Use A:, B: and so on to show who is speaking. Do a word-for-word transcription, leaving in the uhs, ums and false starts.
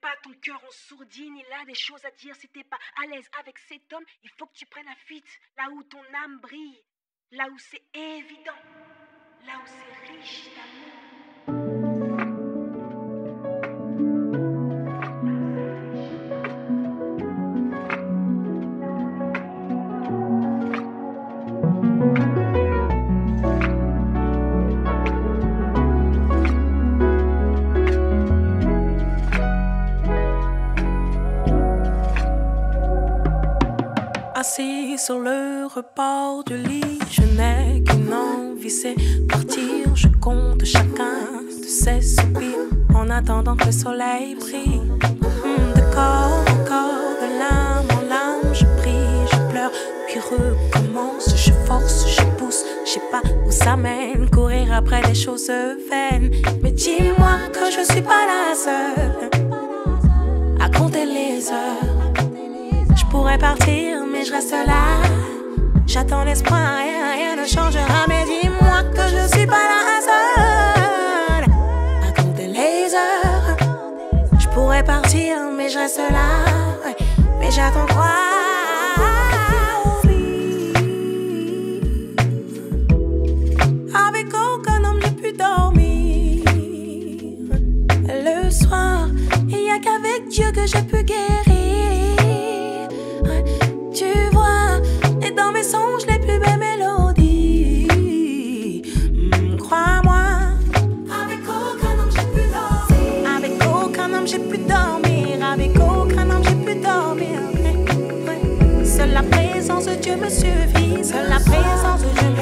A: pas ton cœur en sourdine, il a des choses à dire. Si t'es pas à l'aise avec cet homme, il faut que tu prennes la fuite. Là où ton âme brille, là où c'est évident, là où c'est riche d'amour.
B: Assis sur le rebord du lit, je n'ai qu'une envie, c'est partir. Je compte chacun de ces soupirs en attendant que le soleil brille. Mmh, de corps en corps, de l'âme en l'âme, je prie, je pleure, puis recommence. Je force, je pousse, je sais pas où ça mène. Courir après des choses vaines. Mais dis-moi que je suis pas la seule à compter les heures. Je pourrais partir, mais je reste là. J'attends l'espoir, rien, rien ne changera. Mais dis-moi que je suis pas la seule à compter les heures. Je pourrais partir, mais je reste là. Mais j'attends quoi? Avec aucun homme j'ai pu dormir le soir. Il n'y a qu'avec Dieu que j'ai pu guérir. Tu vois, et dans mes songes les plus belles mélodies. Mmh, crois-moi, avec aucun homme j'ai pu dormir. Avec aucun homme j'ai pu dormir. Avec aucun homme j'ai pu dormir. Ouais, ouais. Seule la présence de Dieu me suffit. Seule la présence de Dieu me